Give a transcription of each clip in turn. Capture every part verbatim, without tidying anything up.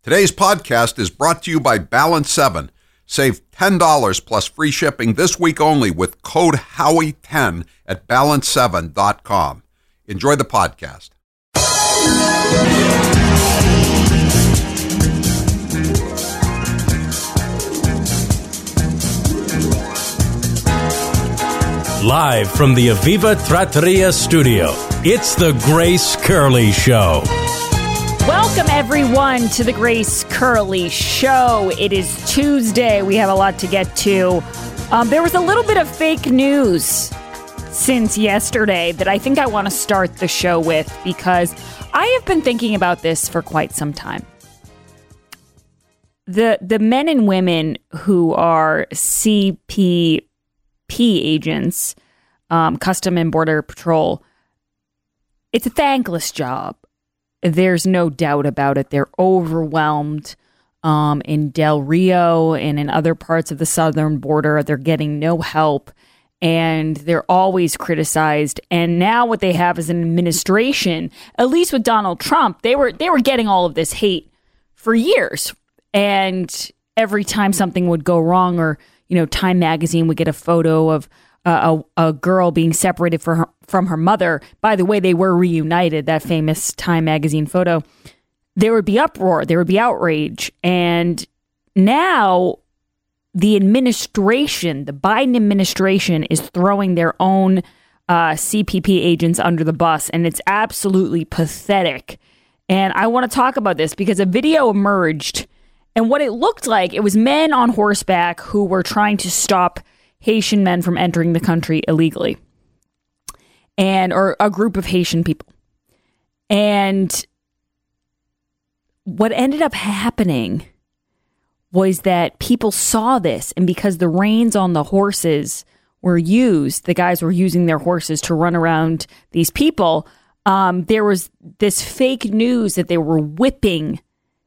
Today's podcast is brought to you by Balance seven. Save ten dollars plus free shipping this week only with code Howie ten at balance seven dot com. Enjoy the podcast. Live from the Aviva Trattoria studio, it's the Grace Curley Show. Welcome, everyone, to the Grace Curley Show. It is Tuesday. We have a lot to get to. Um, there was a little bit of fake news since yesterday that I think I want to start the show with because I have been thinking about this for quite some time. The, the men and women who are C P P agents, um, Custom and Border Patrol, it's a thankless job. There's no doubt about it. They're overwhelmed um, in Del Rio and in other parts of the southern border. They're getting no help and they're always criticized. And now what they have is an administration, at least with Donald Trump, they were they were getting all of this hate for years. And every time something would go wrong, or you know, Time Magazine would get a photo of uh, a, a girl being separated for her, from her mother. By the way, they were reunited, that famous Time Magazine photo. There would be uproar. There would be outrage. And now the administration, the Biden administration, is throwing their own uh, C P P agents under the bus. And it's absolutely pathetic. And I want to talk about this because a video emerged. And what it looked like, it was men on horseback who were trying to stop Haitian men from entering the country illegally, and or a group of Haitian people. And what ended up happening was that people saw this, and because the reins on the horses were used, the guys were using their horses to run around these people. Um, there was this fake news that they were whipping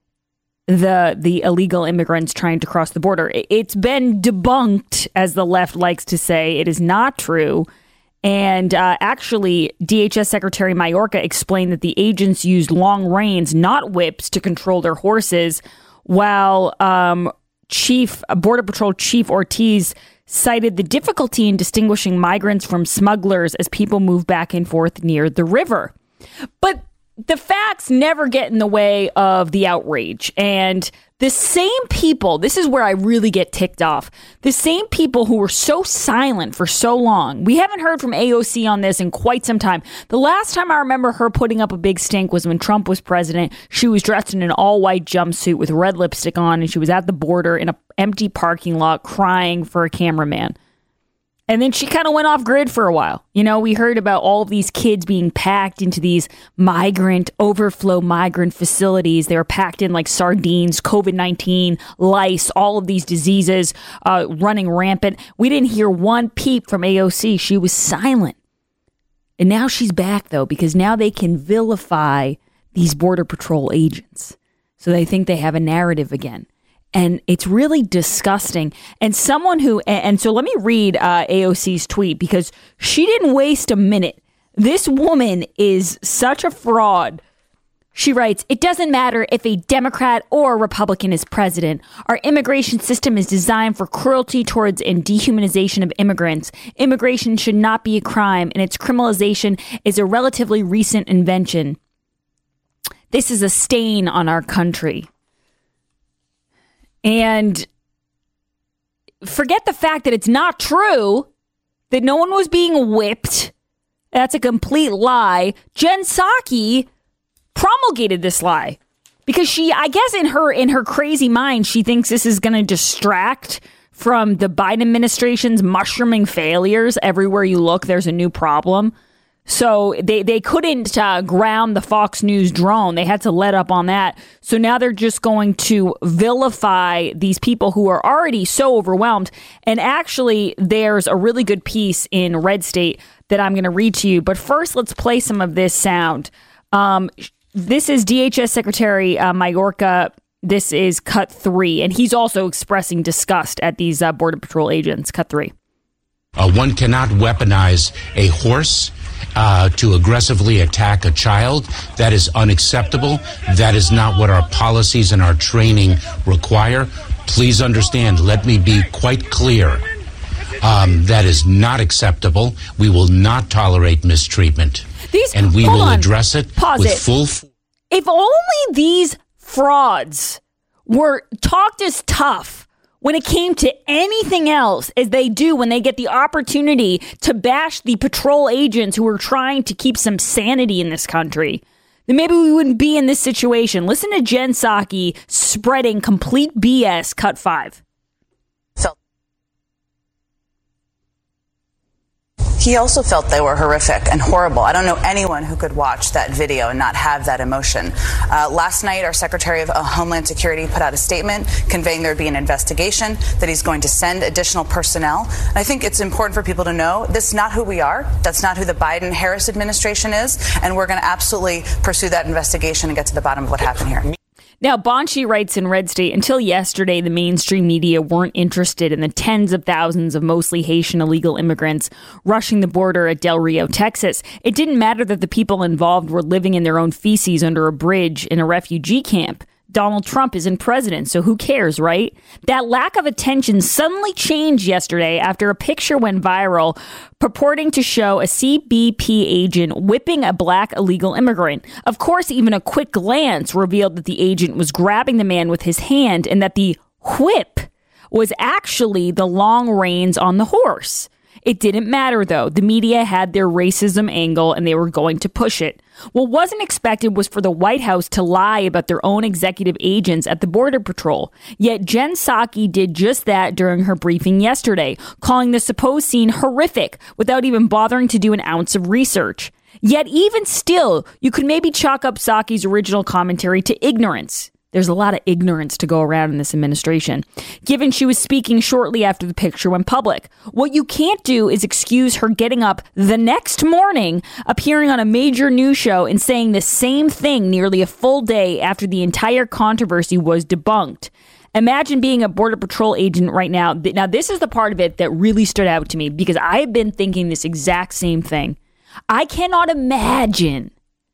the the illegal immigrants trying to cross the border. It's been debunked, as the left likes to say. It is not true. And uh, actually, D H S Secretary Mayorkas explained that the agents used long reins, not whips, to control their horses, while um, Chief Border Patrol Chief Ortiz cited the difficulty in distinguishing migrants from smugglers as people move back and forth near the river. But the facts never get in the way of the outrage. And the same people, this is where I really get ticked off, the same people who were so silent for so long. We haven't heard from A O C on this in quite some time. The last time I remember her putting up a big stink was when Trump was president. She was dressed in an all-white jumpsuit with red lipstick on, and she was at the border in an empty parking lot crying for a cameraman. And then she kind of went off grid for a while. You know, we heard about all of these kids being packed into these migrant, overflow migrant facilities. They were packed in like sardines, COVID nineteen, lice, all of these diseases uh, running rampant. We didn't hear one peep from A O C. She was silent. And now she's back, though, because now they can vilify these Border Patrol agents. So they think they have a narrative again. And it's really disgusting. And someone who, and so let me read uh, A O C's tweet because she didn't waste a minute. This woman is such a fraud. She writes, "It doesn't matter if a Democrat or a Republican is president. Our immigration system is designed for cruelty towards and dehumanization of immigrants. Immigration should not be a crime, and its criminalization is a relatively recent invention. This is a stain on our country." And forget the fact that it's not true, that no one was being whipped. That's a complete lie. Jen Psaki promulgated this lie because she, I guess in her in her crazy mind, she thinks this is going to distract from the Biden administration's mushrooming failures. Everywhere you look, there's a new problem. So they, they couldn't uh, ground the Fox News drone. They had to let up on that. So now they're just going to vilify these people who are already so overwhelmed. And actually, there's a really good piece in Red State that I'm going to read to you. But first, let's play some of this sound. Um, this is D H S Secretary uh, Mayorkas. This is cut three. And he's also expressing disgust at these uh, Border Patrol agents. Cut three. Uh, one cannot weaponize a horse uh, to aggressively attack a child. That is unacceptable. That is not what our policies and our training require. Please understand, let me be quite clear. Um, that is not acceptable. We will not tolerate mistreatment. These, and we will on. address it Pause with it. full force. If only these frauds were talked as tough when it came to anything else as they do when they get the opportunity to bash the patrol agents who are trying to keep some sanity in this country, then maybe we wouldn't be in this situation. Listen to Jen Psaki spreading complete B S, cut five. He also felt they were horrific and horrible. I don't know anyone who could watch that video and not have that emotion. Uh, last night, our Secretary of uh, Homeland Security put out a statement conveying there would be an investigation, that he's going to send additional personnel. And I think it's important for people to know this is not who we are. That's not who the Biden-Harris administration is. And we're going to absolutely pursue that investigation and get to the bottom of what happened here. Now, Bonchi writes in Red State, until yesterday, the mainstream media weren't interested in the tens of thousands of mostly Haitian illegal immigrants rushing the border at Del Rio, Texas. It didn't matter that the people involved were living in their own feces under a bridge in a refugee camp. Donald Trump isn't president, so who cares, right? That lack of attention suddenly changed yesterday after a picture went viral purporting to show a C B P agent whipping a black illegal immigrant. Of course, even a quick glance revealed that the agent was grabbing the man with his hand and that the whip was actually the long reins on the horse. It didn't matter, though. The media had their racism angle and they were going to push it. What wasn't expected was for the White House to lie about their own executive agents at the Border Patrol. Yet Jen Psaki did just that during her briefing yesterday, calling the supposed scene horrific without even bothering to do an ounce of research. Yet even still, you could maybe chalk up Psaki's original commentary to ignorance. There's a lot of ignorance to go around in this administration, given she was speaking shortly after the picture went public. What you can't do is excuse her getting up the next morning, appearing on a major news show and saying the same thing nearly a full day after the entire controversy was debunked. Imagine being a Border Patrol agent right now. Now, this is the part of it that really stood out to me because I have been thinking this exact same thing. I cannot imagine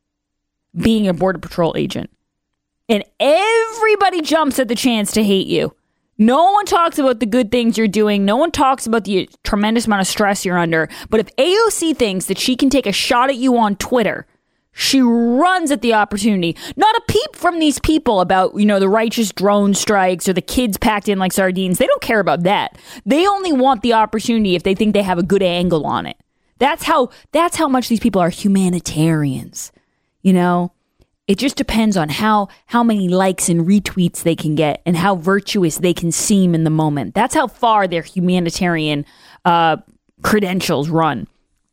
being a Border Patrol agent. And everybody jumps at the chance to hate you. No one talks about the good things you're doing. No one talks about the tremendous amount of stress you're under. But if A O C thinks that she can take a shot at you on Twitter, she runs at the opportunity. Not a peep from these people about, you know, the righteous drone strikes or the kids packed in like sardines. They don't care about that. They only want the opportunity if they think they have a good angle on it. That's how, that's how much these people are humanitarians, you know? It just depends on how, how many likes and retweets they can get and how virtuous they can seem in the moment. That's how far their humanitarian uh, credentials run.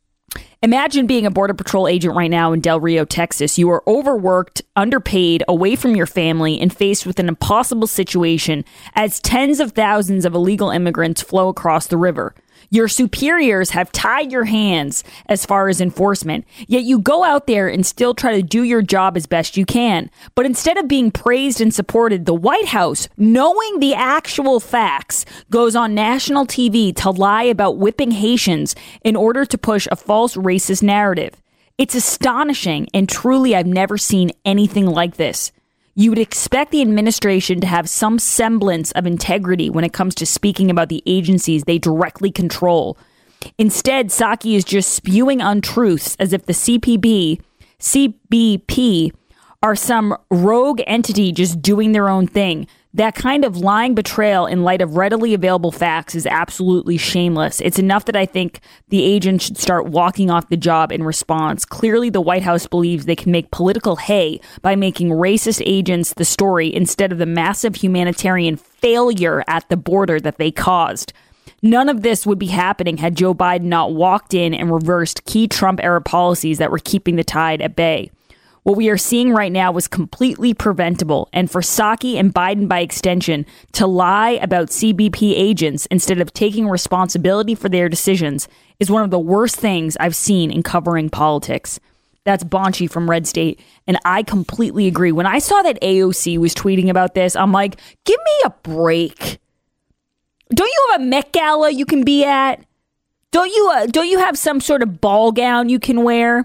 Imagine being a Border Patrol agent right now in Del Rio, Texas. You are overworked, underpaid, away from your family, and faced with an impossible situation as tens of thousands of illegal immigrants flow across the river. Your superiors have tied your hands as far as enforcement, yet you go out there and still try to do your job as best you can. But instead of being praised and supported, the White House, knowing the actual facts, goes on national T V to lie about whipping Haitians in order to push a false racist narrative. It's astonishing, and truly I've never seen anything like this. You would expect the administration to have some semblance of integrity when it comes to speaking about the agencies they directly control. Instead, Psaki is just spewing untruths as if the C P B, C B P are some rogue entity just doing their own thing. That kind of lying betrayal in light of readily available facts is absolutely shameless. It's enough that I think the agent should start walking off the job in response. Clearly, the White House believes they can make political hay by making racist agents the story instead of the massive humanitarian failure at the border that they caused. None of this would be happening had Joe Biden not walked in and reversed key Trump-era policies that were keeping the tide at bay. What we are seeing right now was completely preventable, and for Psaki and Biden by extension to lie about C B P agents instead of taking responsibility for their decisions is one of the worst things I've seen in covering politics. That's Bonchi from Red State, and I completely agree. When I saw that A O C was tweeting about this, I'm like, give me a break. Don't you have a Met Gala you can be at? Don't you uh, don't you have some sort of ball gown you can wear?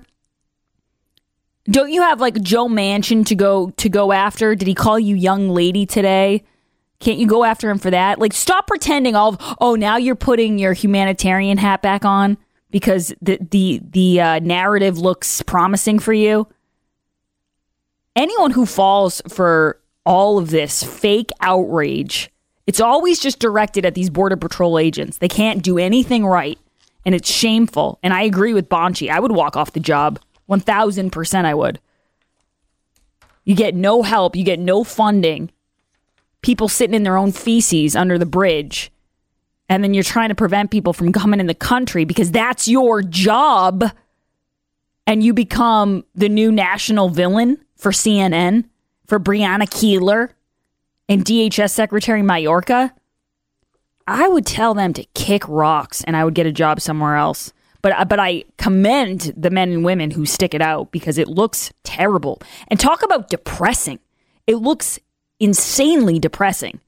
Don't you have like Joe Manchin to go to go after? Did he call you young lady today? Can't you go after him for that? Like, stop pretending all of, oh, now you're putting your humanitarian hat back on because the the the uh, narrative looks promising for you. Anyone who falls for all of this fake outrage, it's always just directed at these Border Patrol agents. They can't do anything right, and it's shameful. And I agree with Bonchi. I would walk off the job. one thousand percent I would. You get no help. You get no funding. People sitting in their own feces under the bridge. And then you're trying to prevent people from coming in the country because that's your job. And you become the new national villain for C N N, for Breonna Keeler and D H S Secretary Mayorkas. I would tell them to kick rocks and I would get a job somewhere else. But, but I commend the men and women who stick it out because it looks terrible. And talk about depressing. It looks insanely depressing.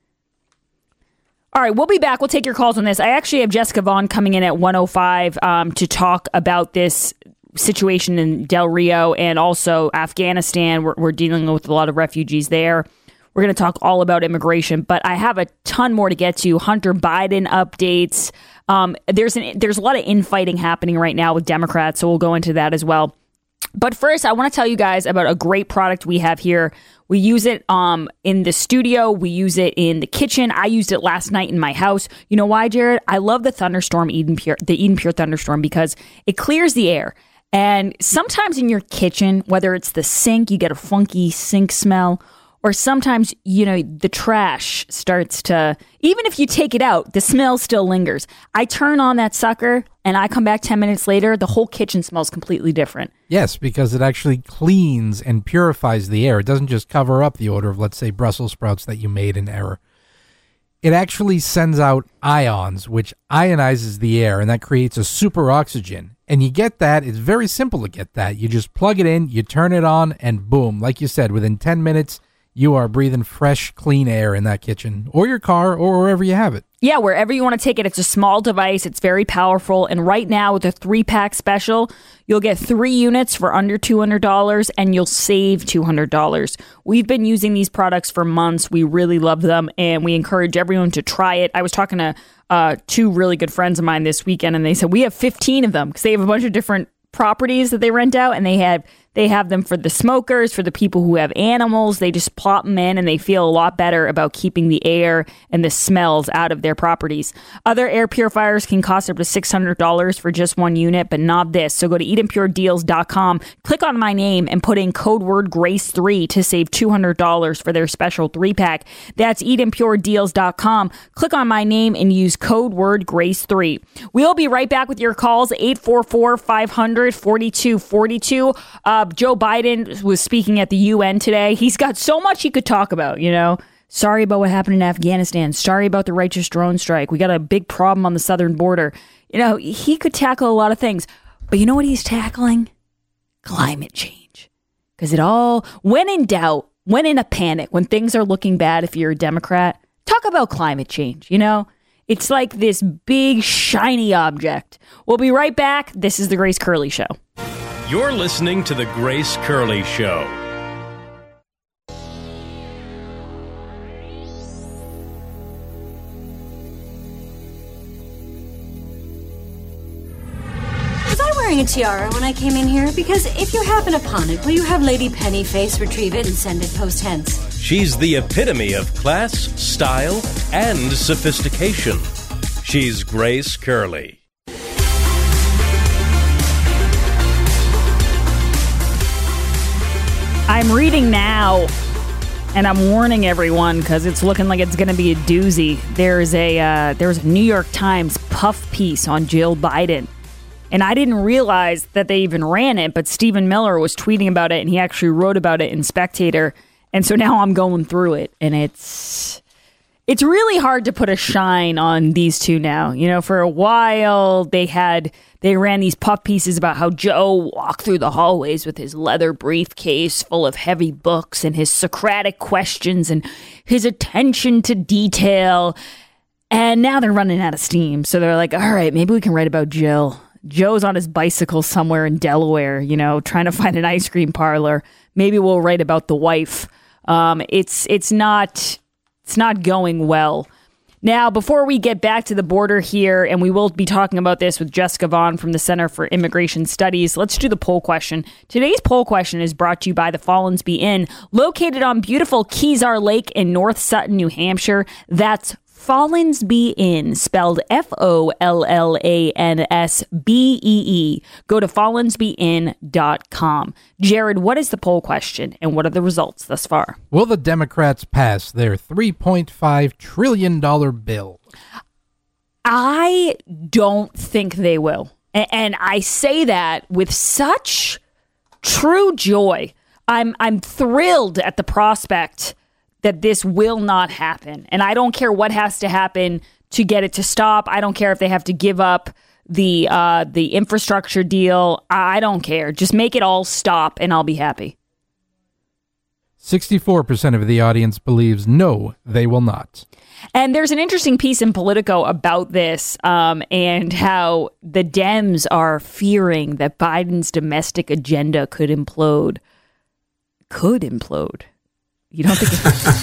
All right, we'll be back. We'll take your calls on this. I actually have Jessica Vaughn coming in at one oh five um, to talk about this situation in Del Rio and also Afghanistan. We're, we're dealing with a lot of refugees there. We're going to talk all about immigration, but I have a ton more to get to. Hunter Biden updates. Um, there's an, there's a lot of infighting happening right now with Democrats, so we'll go into that as well. But first, I want to tell you guys about a great product we have here. We use it um, in the studio. We use it in the kitchen. I used it last night in my house. You know why, Jared? I love the Thunderstorm Eden Pure, the Eden Pure Thunderstorm, because it clears the air. And sometimes in your kitchen, whether it's the sink, you get a funky sink smell, or sometimes, you know, the trash starts to, even if you take it out, the smell still lingers. I turn on that sucker and I come back ten minutes later, the whole kitchen smells completely different. Yes, because it actually cleans and purifies the air. It doesn't just cover up the odor of, let's say, Brussels sprouts that you made in error. It actually sends out ions, which ionizes the air, and that creates a super oxygen. And you get that. It's very simple to get that. You just plug it in, you turn it on, and boom, like you said, within ten minutes, you are breathing fresh, clean air in that kitchen or your car or wherever you have it. Yeah, wherever you want to take it. It's a small device. It's very powerful. And right now with a three-pack special, you'll get three units for under two hundred dollars and you'll save two hundred dollars. We've been using these products for months. We really love them and we encourage everyone to try it. I was talking to uh, two really good friends of mine this weekend and they said we have fifteen of them because they have a bunch of different properties that they rent out and they have they have them for the smokers, for the people who have animals. They just plop them in and they feel a lot better about keeping the air and the smells out of their properties. Other air purifiers can cost up to six hundred dollars for just one unit, but not this. So go to eden pure deals dot com, click on my name and put in code word grace three to save two hundred dollars for their special three pack. That's eden pure deals dot com. Click on my name and use code word grace three. We'll be right back with your calls, eight four four, five hundred, forty-two forty-two. Uh, Joe Biden was speaking at the U N today. He's got so much he could talk about, you know. Sorry about what happened in Afghanistan. Sorry about the righteous drone strike. We got a big problem on the southern border. You know, he could tackle a lot of things. But you know what he's tackling? Climate change. Because it all, when in doubt, when in a panic, when things are looking bad, if you're a Democrat, talk about climate change, you know? It's like this big, shiny object. We'll be right back. This is The Grace Curley Show. You're listening to The Grace Curley Show. Was I wearing a tiara when I came in here? Because if you happen upon it, will you have Lady Pennyface retrieve it and send it post-hence? She's the epitome of class, style, and sophistication. She's Grace Curley. I'm reading now, and I'm warning everyone because it's looking like it's going to be a doozy. There's a uh, there's a New York Times puff piece on Jill Biden, and I didn't realize that they even ran it, but Stephen Miller was tweeting about it, and he actually wrote about it in Spectator, and so now I'm going through it, and it's it's really hard to put a shine on these two now. You know, for a while they had they ran these puff pieces about how Joe walked through the hallways with his leather briefcase full of heavy books and his Socratic questions and his attention to detail. And now they're running out of steam. So they're like, all right, maybe we can write about Jill. Joe's on his bicycle somewhere in Delaware, you know, trying to find an ice cream parlor. Maybe we'll write about the wife. Um, it's it's not it's not going well. Now, before we get back to the border here, and we will be talking about this with Jessica Vaughn from the Center for Immigration Studies, let's do the poll question. Today's poll question is brought to you by the Follansbee Inn, located on beautiful Kezar Lake in North Sutton, New Hampshire. That's Follansbee Inn, spelled F O L L A N S B E E. Go to follansbee inn dot com. Jared, what is the poll question, and what are the results thus far? Will the Democrats pass their three point five trillion dollars bill? I don't think they will. And I say that with such true joy. I'm I'm thrilled at the prospect that this will not happen. And I don't care what has to happen to get it to stop. I don't care if they have to give up the uh, the infrastructure deal. I don't care. Just make it all stop and I'll be happy. sixty-four percent of the audience believes no, they will not. And there's an interesting piece in Politico about this um, and how the Dems are fearing that Biden's domestic agenda could implode. Could implode. You don't think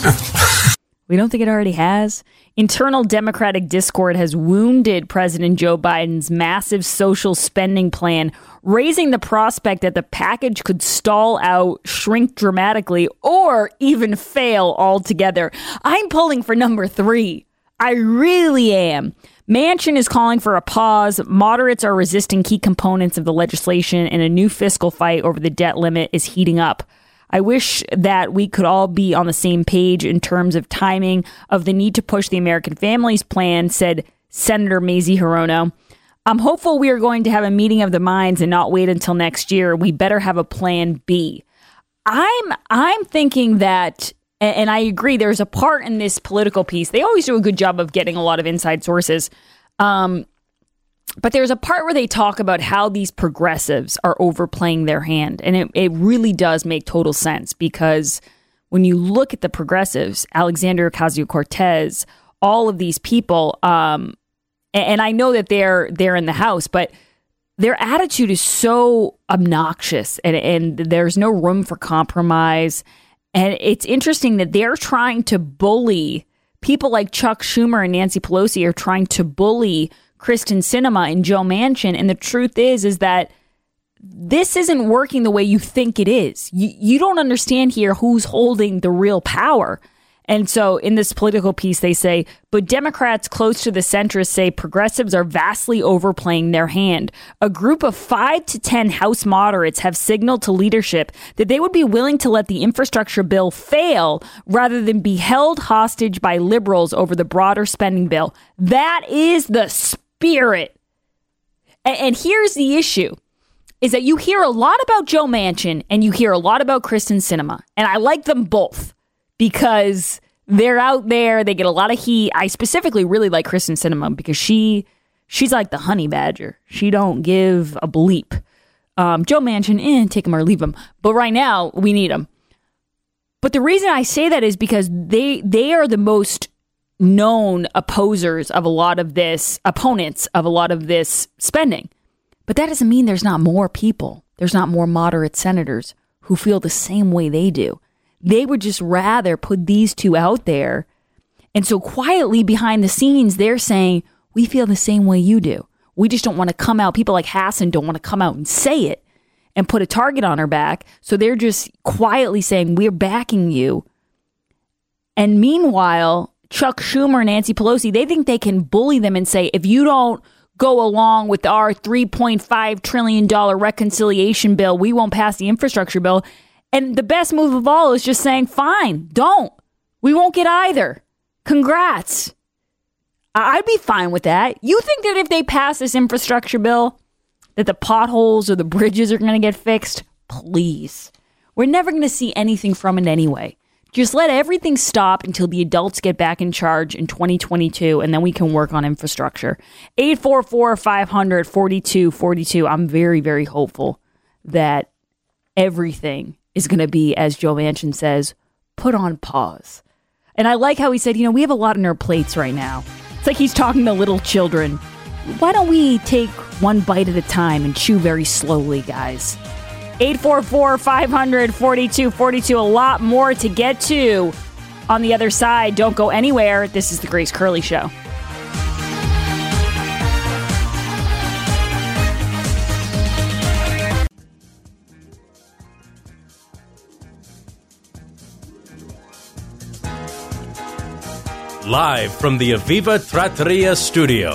it, we don't think it already has? Internal Democratic discord has wounded President Joe Biden's massive social spending plan, raising the prospect that the package could stall out, shrink dramatically, or even fail altogether. I'm pulling for number three. I really am. Manchin is calling for a pause. Moderates are resisting key components of the legislation, and a new fiscal fight over the debt limit is heating up. I wish that we could all be on the same page in terms of timing of the need to push the American Families Plan, said Senator Mazie Hirono. I'm hopeful we are going to have a meeting of the minds and not wait until next year. We better have a plan B. I'm I'm thinking that, and I agree, there's a part in this political piece. They always do a good job of getting a lot of inside sources. Um, But there's a part where they talk about how these progressives are overplaying their hand. And it, it really does make total sense, because when you look at the progressives, Alexandria Ocasio-Cortez, all of these people, um, and, and I know that they're they're in the House, but their attitude is so obnoxious, and, and there's no room for compromise. And it's interesting that they're trying to bully people like Chuck Schumer and Nancy Pelosi are trying to bully Kyrsten Sinema and Joe Manchin. And the truth is, is that this isn't working the way you think it is. You, you don't understand here who's holding the real power. And so in this political piece, they say, but Democrats close to the centrist say progressives are vastly overplaying their hand. A group of five to ten House moderates have signaled to leadership that they would be willing to let the infrastructure bill fail rather than be held hostage by liberals over the broader spending bill. That is the spirit. And, and here's the issue, is that you hear a lot about Joe Manchin and you hear a lot about Kyrsten Sinema. And I like them both, because they're out there. They get a lot of heat. I specifically really like Kyrsten Sinema because she she's like the honey badger. She don't give a bleep. Um, Joe Manchin, eh, take him or leave him. But right now, we need him. But the reason I say that is because they they are the most known opposers of a lot of this, opponents of a lot of this spending. But that doesn't mean there's not more people. There's not more moderate senators who feel the same way they do. They would just rather put these two out there. And so quietly behind the scenes, they're saying, we feel the same way you do. We just don't want to come out. People like Hassan don't want to come out and say it and put a target on her back. So they're just quietly saying, we're backing you. And meanwhile, Chuck Schumer and Nancy Pelosi, they think they can bully them and say, if you don't go along with our three point five trillion dollars reconciliation bill, we won't pass the infrastructure bill. And the best move of all is just saying, fine, don't. We won't get either. Congrats. I'd be fine with that. You think that if they pass this infrastructure bill, that the potholes or the bridges are going to get fixed? Please. We're never going to see anything from it anyway. Just let everything stop until the adults get back in charge in twenty twenty-two, and then we can work on infrastructure. eight four four, five hundred, forty-two forty-two. I'm very, very hopeful that everything is going to be, as Joe Manchin says, put on pause. And I like how he said, you know, we have a lot on our plates right now. It's like he's talking to little children. Why don't we take one bite at a time and chew very slowly, guys? eight four four, five hundred, forty-two forty-two. A lot more to get to on the other side. Don't go anywhere. This is the Grace Curley Show. Live from the Aviva Trattoria studio.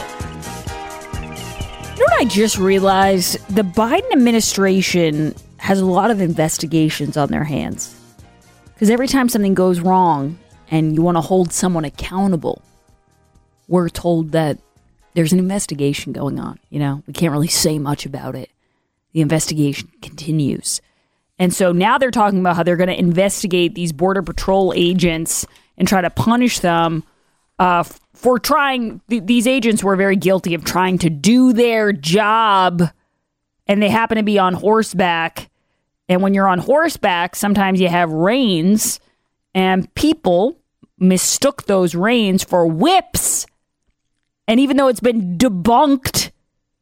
You know what I just realized? The Biden administration has a lot of investigations on their hands. Because every time something goes wrong and you want to hold someone accountable, we're told that there's an investigation going on. You know, we can't really say much about it. The investigation continues. And so now they're talking about how they're going to investigate these Border Patrol agents and try to punish them Uh, for trying, th- these agents were very guilty of trying to do their job, and they happen to be on horseback. And when you're on horseback, sometimes you have reins, and people mistook those reins for whips. And even though it's been debunked,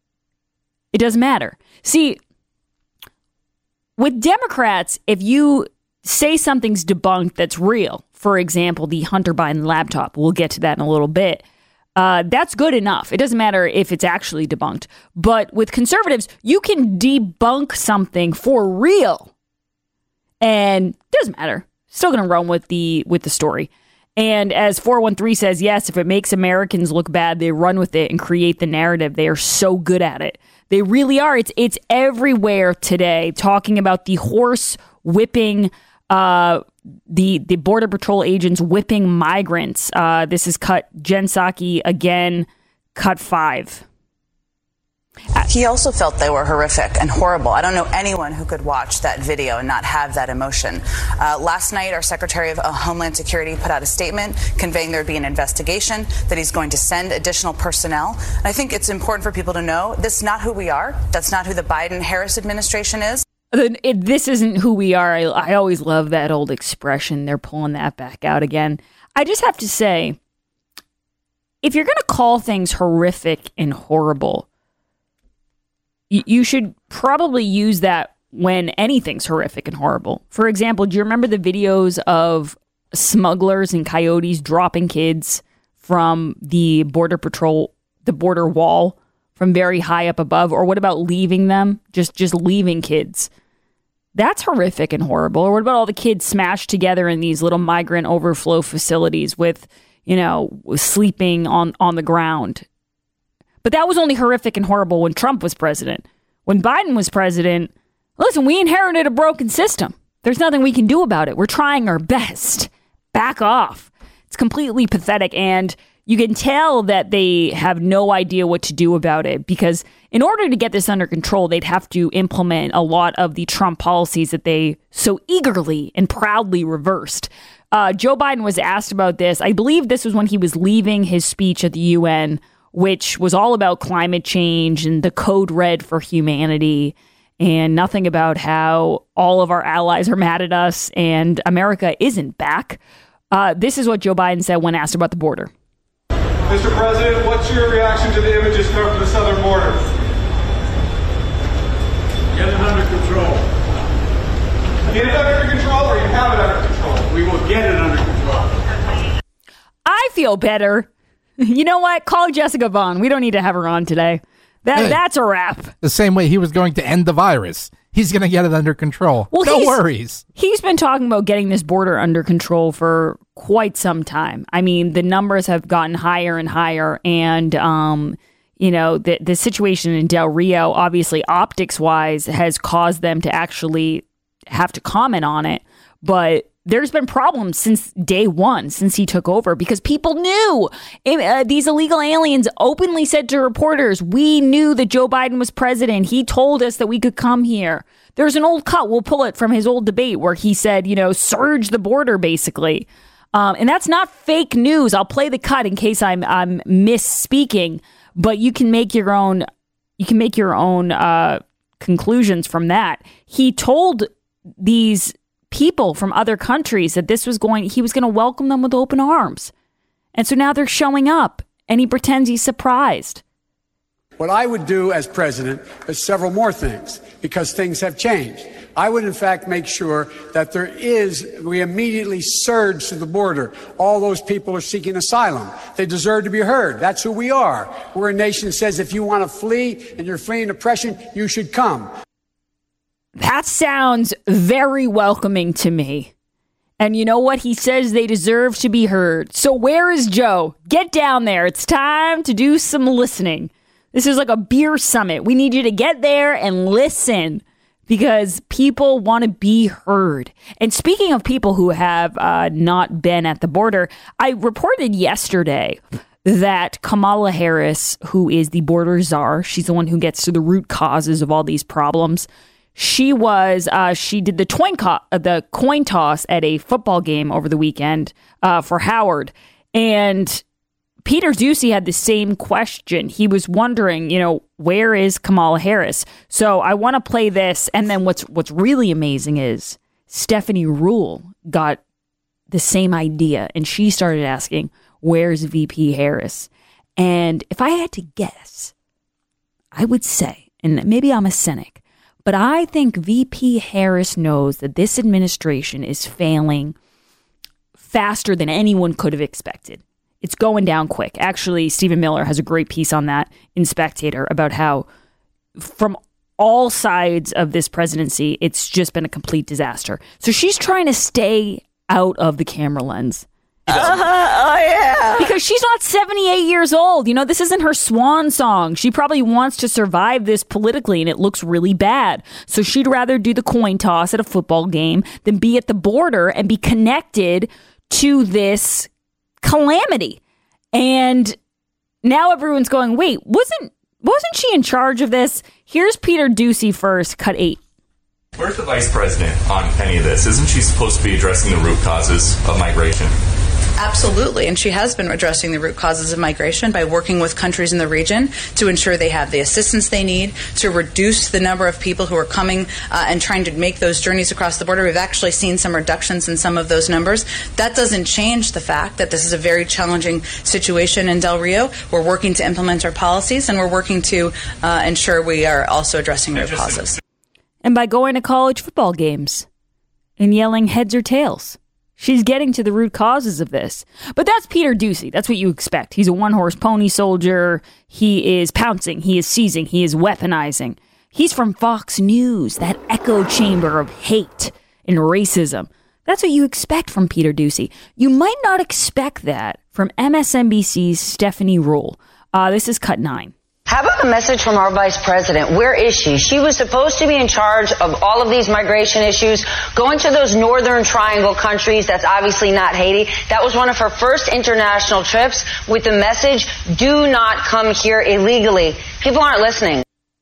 it doesn't matter. See, with Democrats, if you say something's debunked that's real, for example, the Hunter Biden laptop, we'll get to that in a little bit, uh, that's good enough. It doesn't matter if it's actually debunked. But with conservatives, you can debunk something for real. And it doesn't matter. Still going to run with the with the story. And as four one three says, yes, if it makes Americans look bad, they run with it and create the narrative. They are so good at it. They really are. It's, it's everywhere today, talking about the horse whipping Uh, the the Border Patrol agents whipping migrants. Uh, this is cut Jen Psaki again, cut five. He also felt they were horrific and horrible. I don't know anyone who could watch that video and not have that emotion. Uh, last night, our Secretary of Homeland Security put out a statement conveying there'd be an investigation, that he's going to send additional personnel. And I think it's important for people to know this is not who we are. That's not who the Biden-Harris administration is. It, this isn't who we are. I, I always love that old expression. They're pulling that back out again. I just have to say, if you're going to call things horrific and horrible, you, you should probably use that when anything's horrific and horrible. For example, do you remember the videos of smugglers and coyotes dropping kids from the Border Patrol, the border wall, from very high up above? Or what about leaving them, just just leaving kids? That's horrific and horrible. Or what about all the kids smashed together in these little migrant overflow facilities with, you know, sleeping on, on the ground? But that was only horrific and horrible when Trump was president. When Biden was president, listen, we inherited a broken system. There's nothing we can do about it. We're trying our best. Back off. It's completely pathetic. And you can tell that they have no idea what to do about it, because in order to get this under control, they'd have to implement a lot of the Trump policies that they so eagerly and proudly reversed. Uh, Joe Biden was asked about this. I believe this was when he was leaving his speech at the U N, which was all about climate change and the code red for humanity, and nothing about how all of our allies are mad at us and America isn't back. Uh, this is what Joe Biden said when asked about the border. Mister President, what's your reaction to the images from the southern border? Get it under control. Get it under control, or you have it under control? We will get it under control. I feel better. You know what? Call Jessica Vaughn. We don't need to have her on today. That hey, That's a wrap. The same way he was going to end the virus. He's going to get it under control. Well, no he's, worries. He's been talking about getting this border under control for quite some time. I mean, the numbers have gotten higher and higher. And, um, you know, the, the situation in Del Rio, obviously optics-wise, has caused them to actually have to comment on it. But there's been problems since day one, since he took over, because people knew. Uh, these illegal aliens openly said to reporters, we knew that Joe Biden was president. He told us that we could come here. There's an old cut. We'll pull it from his old debate where he said, you know, surge the border, basically. Um, and that's not fake news. I'll play the cut in case I'm I'm misspeaking, but you can make your own. You can make your own uh, conclusions from that. He told these people from other countries that this was going, he was going to welcome them with open arms. And so now they're showing up. and he pretends he's surprised. What I would do as president is several more things, because things have changed. I would, in fact, make sure that there is, we immediately surge to the border. All those people are seeking asylum. They deserve to be heard. That's who we are. We're a nation that says if you want to flee and you're fleeing oppression, you should come. That sounds very welcoming to me. And you know what? He says they deserve to be heard. So where is Joe? Get down there. It's time to do some listening. This is like a beer summit. We need you to get there and listen, because people want to be heard. And speaking of people who have uh, not been at the border, I reported yesterday that Kamala Harris, who is the border czar, she's the one who gets to the root causes of all these problems. She was, uh, she did the coin, co- uh, the coin toss at a football game over the weekend uh, for Howard. And Peter Doocy had the same question. He was wondering, you know, where is Kamala Harris? So I want to play this. And then what's what's really amazing is Stephanie Ruhle got the same idea. And she started asking, where's V P Harris? And if I had to guess, I would say, and maybe I'm a cynic, but I think V P Harris knows that this administration is failing faster than anyone could have expected. It's going down quick. Actually, Stephen Miller has a great piece on that in Spectator about how from all sides of this presidency, it's just been a complete disaster. So she's trying to stay out of the camera lens. Uh-huh. Oh, yeah. Because she's not seventy-eight years old. You know, this isn't her swan song. She probably wants to survive this politically, and it looks really bad. So she'd rather do the coin toss at a football game than be at the border and be connected to this calamity. And now everyone's going, wait, wasn't wasn't she in charge of this? Here's Peter Doocy first, cut eight. Where's the vice president on any of this? Isn't she supposed to be addressing the root causes of migration? Absolutely, and she has been addressing the root causes of migration by working with countries in the region to ensure they have the assistance they need to reduce the number of people who are coming uh, and trying to make those journeys across the border. We've actually seen some reductions in some of those numbers. That doesn't change the fact that this is a very challenging situation in Del Rio. We're working to implement our policies, and we're working to uh, ensure we are also addressing root causes. And by going to college football games and yelling heads or tails. She's getting to the root causes of this. But that's Peter Doocy. That's what you expect. He's a one-horse pony soldier. He is pouncing. He is seizing. He is weaponizing. He's from Fox News, that echo chamber of hate and racism. That's what you expect from Peter Doocy. You might not expect that from M S N B C's Stephanie Ruhle. Uh, this is cut nine. How about a message from our vice president? Where is she? She was supposed to be in charge of all of these migration issues, going to those northern triangle countries. That's obviously not Haiti. That was one of her first international trips with the message, do not come here illegally. People aren't listening.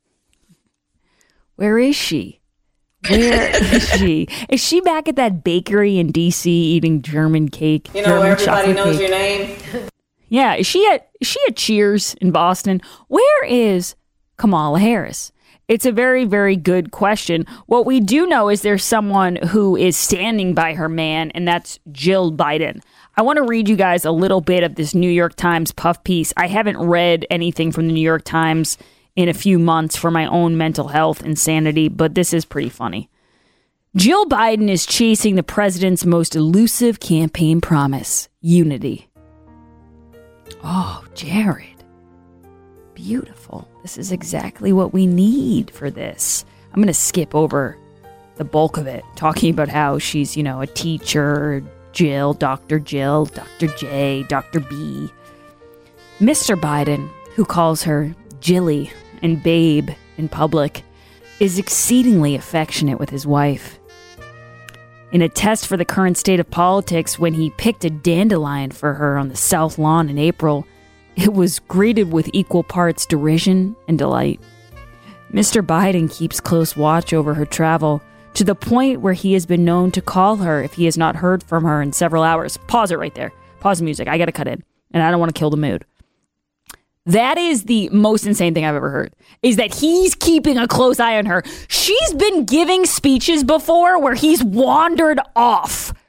Where is she? Where is she? Is she back at that bakery in D C eating German cake? You know, German where everybody knows cake? your name? Yeah, is she at is she at Cheers in Boston? Where is Kamala Harris? It's a very, very good question. What we do know is there's someone who is standing by her man, and that's Jill Biden. I want to read you guys a little bit of this New York Times puff piece. I haven't read anything from the New York Times in a few months for my own mental health and sanity, but this is pretty funny. Jill Biden is chasing the president's most elusive campaign promise, unity. Oh, Jared. Beautiful. This is exactly what we need for this. I'm going to skip over the bulk of it, talking about how she's, you know, a teacher, Jill, Doctor Jill, Doctor J, Doctor B. Mister Biden, who calls her Jilly and Babe in public, is exceedingly affectionate with his wife. In a test for the current state of politics, when he picked a dandelion for her on the South Lawn in April, it was greeted with equal parts derision and delight. Mister Biden keeps close watch over her travel, to the point where he has been known to call her if he has not heard from her in several hours. Pause it right there. Pause the music. I gotta cut in, and I don't want to kill the mood. That is the most insane thing I've ever heard, is that he's keeping a close eye on her. She's been giving speeches before where he's wandered off.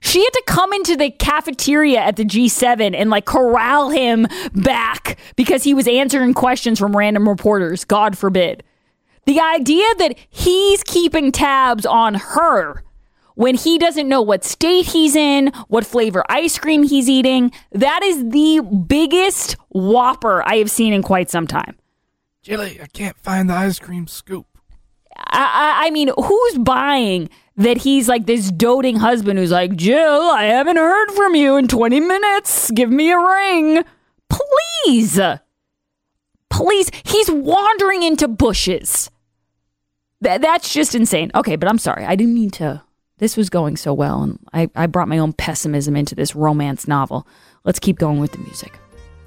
She had to come into the cafeteria at the G seven and like corral him back because he was answering questions from random reporters. God forbid. The idea that he's keeping tabs on her when he doesn't know what state he's in, what flavor ice cream he's eating, that is the biggest whopper I have seen in quite some time. Jilly, I can't find the ice cream scoop. I, I, I mean, who's buying that he's like this doting husband who's like, Jill, I haven't heard from you in twenty minutes. Give me a ring. Please. Please. He's wandering into bushes. Th- that's just insane. Okay, but I'm sorry. I didn't mean to. This was going so well, and I, I brought my own pessimism into this romance novel. Let's keep going with the music.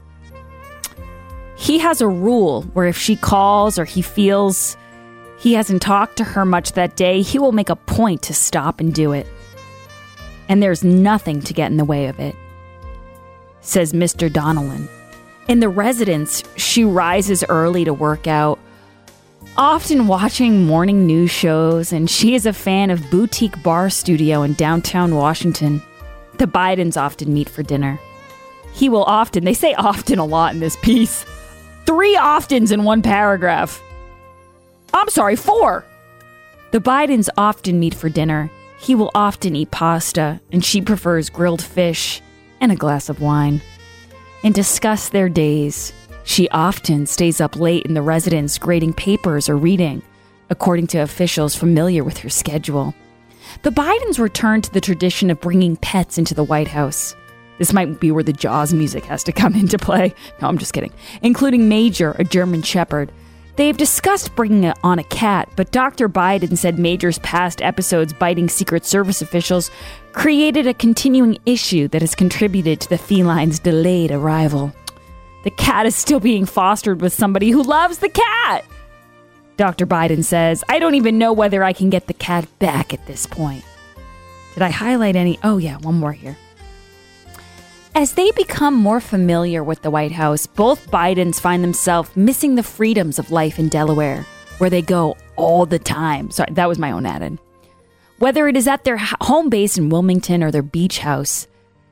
He has a rule where if she calls or he feels he hasn't talked to her much that day, he will make a point to stop and do it. And there's nothing to get in the way of it, says Mister Donnellan. In the residence, she rises early to work out, often watching morning news shows, and she is a fan of Boutique Bar Studio in downtown Washington. The Bidens often meet for dinner. He will often, they say often a lot in this piece. Three oftens in one paragraph. I'm sorry, four. The Bidens often meet for dinner. He will often eat pasta, and she prefers grilled fish and a glass of wine, and discuss their days. She often stays up late in the residence grading papers or reading, according to officials familiar with her schedule. The Bidens returned to the tradition of bringing pets into the White House. This might be where the Jaws music has to come into play. No, I'm just kidding. Including Major, a German Shepherd. They've discussed bringing on a cat, but Doctor Biden said Major's past episodes biting Secret Service officials created a continuing issue that has contributed to the feline's delayed arrival. The cat is still being fostered with somebody who loves the cat. Doctor Biden says, I don't even know whether I can get the cat back at this point. Did I highlight any? Oh yeah, one more here. As they become more familiar with the White House, both Bidens find themselves missing the freedoms of life in Delaware, where they go all the time. Sorry, that was my own added. Whether it is at their home base in Wilmington or their beach house.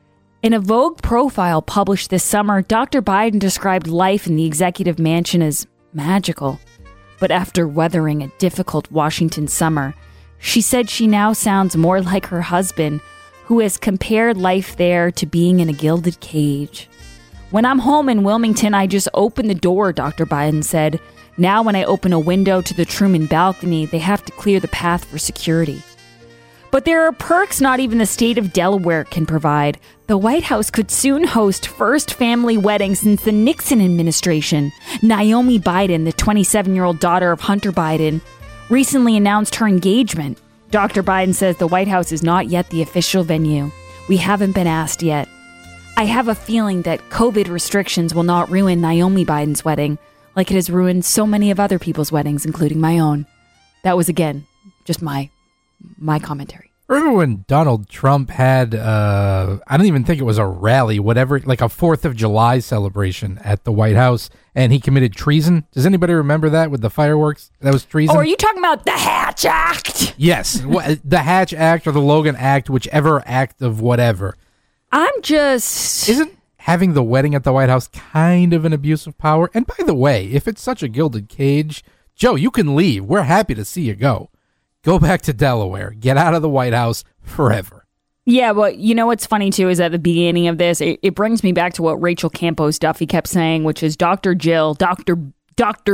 In a Vogue profile published this summer, Doctor Biden described life in the executive mansion as magical. But after weathering a difficult Washington summer, she said she now sounds more like her husband, who has compared life there to being in a gilded cage. When I'm home in Wilmington, I just open the door, Doctor Biden said. Now when I open a window to the Truman balcony, they have to clear the path for security. But there are perks not even the state of Delaware can provide. The White House could soon host first family wedding since the Nixon administration. Naomi Biden, the twenty-seven-year-old daughter of Hunter Biden, recently announced her engagement. Doctor Biden says the White House is not yet the official venue. We haven't been asked yet. I have a feeling that COVID restrictions will not ruin Naomi Biden's wedding, like it has ruined so many of other people's weddings, including my own. That was, again, just my my commentary. Remember when Donald Trump had, uh, I don't even think it was a rally, whatever, like a fourth of July celebration at the White House, and he committed treason? Does anybody remember that with the fireworks? That was treason? Oh, are you talking about the Hatch Act? Yes, the Hatch Act or the Logan Act, whichever act of whatever. I'm just... Isn't having the wedding at the White House kind of an abuse of power? And by the way, if it's such a gilded cage, Joe, you can leave. We're happy to see you go. Go back to Delaware. Get out of the White House forever. Yeah, well, you know what's funny, too, is at the beginning of this, it, it brings me back to what Rachel Campos Duffy kept saying, which is Doctor Jill, Doctor Doctor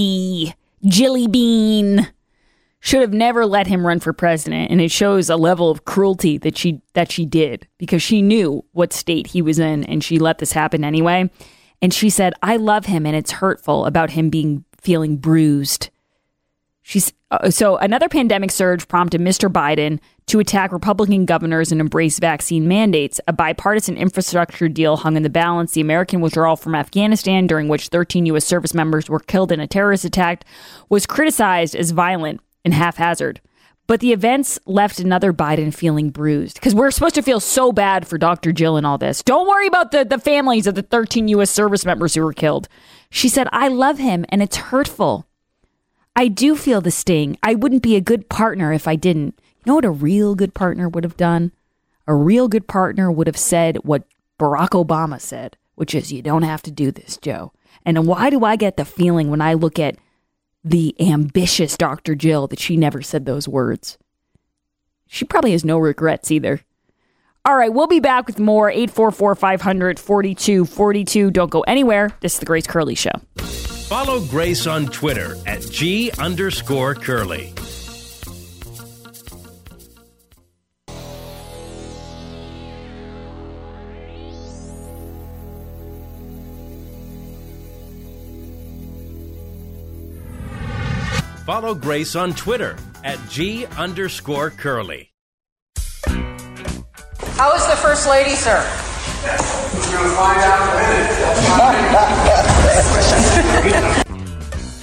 B, Jilly Bean, should have never let him run for president. And it shows a level of cruelty that she that she did, because she knew what state he was in, and she let this happen anyway. And she said, I love him, and it's hurtful about him being feeling bruised. She's uh, so another pandemic surge prompted Mister Biden to attack Republican governors and embrace vaccine mandates. A bipartisan infrastructure deal hung in the balance. The American withdrawal from Afghanistan, during which thirteen U S service members were killed in a terrorist attack, was criticized as violent and haphazard. But the events left another Biden feeling bruised, because we're supposed to feel so bad for Doctor Jill and all this. Don't worry about the, the families of the thirteen U S service members who were killed. She said, I love him, and it's hurtful. I do feel the sting. I wouldn't be a good partner if I didn't. You know what a real good partner would have done? A real good partner would have said what Barack Obama said, which is, you don't have to do this, Joe. And why do I get the feeling when I look at the ambitious Doctor Jill that she never said those words? She probably has no regrets either. All right, we'll be back with more. eight four four, five hundred, forty-two forty-two. Don't go anywhere. This is the Grace Curley Show. Follow Grace on Twitter at G underscore Curley. Follow Grace on Twitter at G underscore Curley. How is the First Lady, sir? We're going to find out in a minute.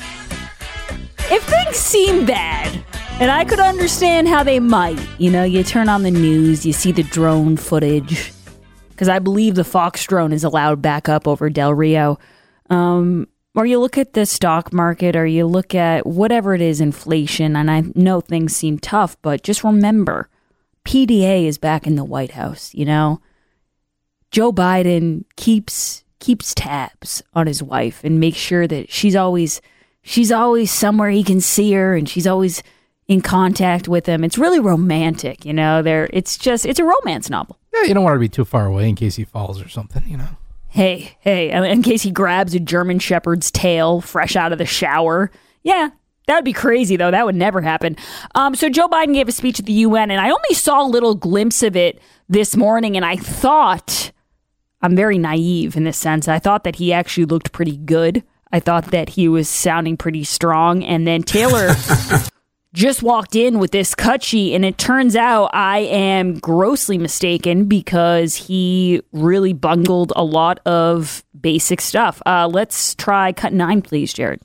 If things seem bad, and I could understand how they might, you know, you turn on the news, you see the drone footage, because I believe the Fox drone is allowed back up over Del Rio. Um... Or you look at the stock market, or you look at whatever it is, inflation, and I know things seem tough, but just remember, P D A is back in the White House, you know? Joe Biden keeps keeps tabs on his wife and makes sure that she's always she's always somewhere he can see her, and she's always in contact with him. It's really romantic, you know? There, it's just, it's a romance novel. Yeah, you don't want to be too far away in case he falls or something, you know? Hey, hey, in case he grabs a German Shepherd's tail fresh out of the shower. Yeah, that would be crazy, though. That would never happen. Um, so Joe Biden gave a speech at the U N, and I only saw a little glimpse of it this morning, and I thought, I'm very naive in this sense, I thought that he actually looked pretty good. I thought that he was sounding pretty strong, and then Taylor just walked in with this cut sheet, and it turns out I am grossly mistaken because he really bungled a lot of basic stuff. Uh, let's try cut nine, please, Jared.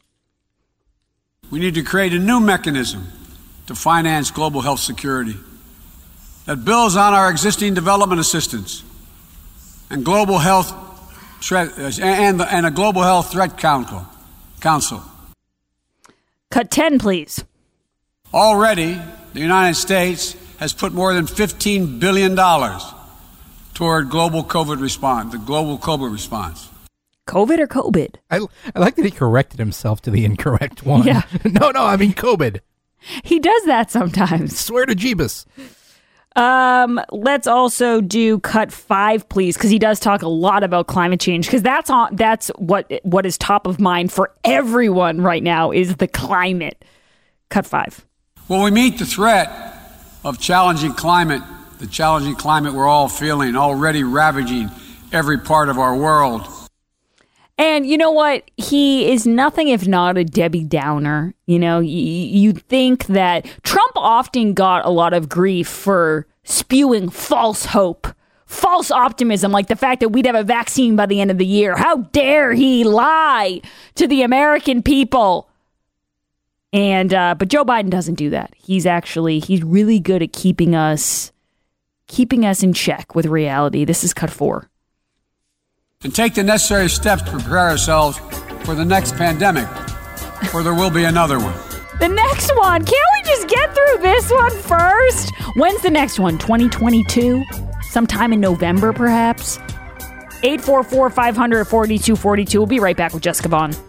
We need to create a new mechanism to finance global health security that builds on our existing development assistance and global health threat, and, and a global health threat council. Council. Cut ten, please. Already, the United States has put more than fifteen billion dollars toward global COVID response, the global COVID response. COVID or COVID? I, I like that he corrected himself to the incorrect one. Yeah. no, no, I mean COVID. He does that sometimes. Swear to Jeebus. Um, let's also do cut five, please, because he does talk a lot about climate change, because that's on, that's what what is top of mind for everyone right now is the climate. Cut five. Will we meet the threat of challenging climate, the challenging climate we're all feeling, already ravaging every part of our world? And you know what? He is nothing if not a Debbie Downer. You know, you, you think that Trump often got a lot of grief for spewing false hope, false optimism, like the fact that we'd have a vaccine by the end of the year. How dare he lie to the American people? And uh, but Joe Biden doesn't do that. He's actually he's really good at keeping us keeping us in check with reality. This is cut four. And take the necessary steps to prepare ourselves for the next pandemic, or there will be another one. The next one? Can't we just get through this one first? When's the next one? twenty twenty-two? Sometime in November, perhaps? eight four four, five hundred, forty-two forty-two. We'll be right back with Jessica Vaughn.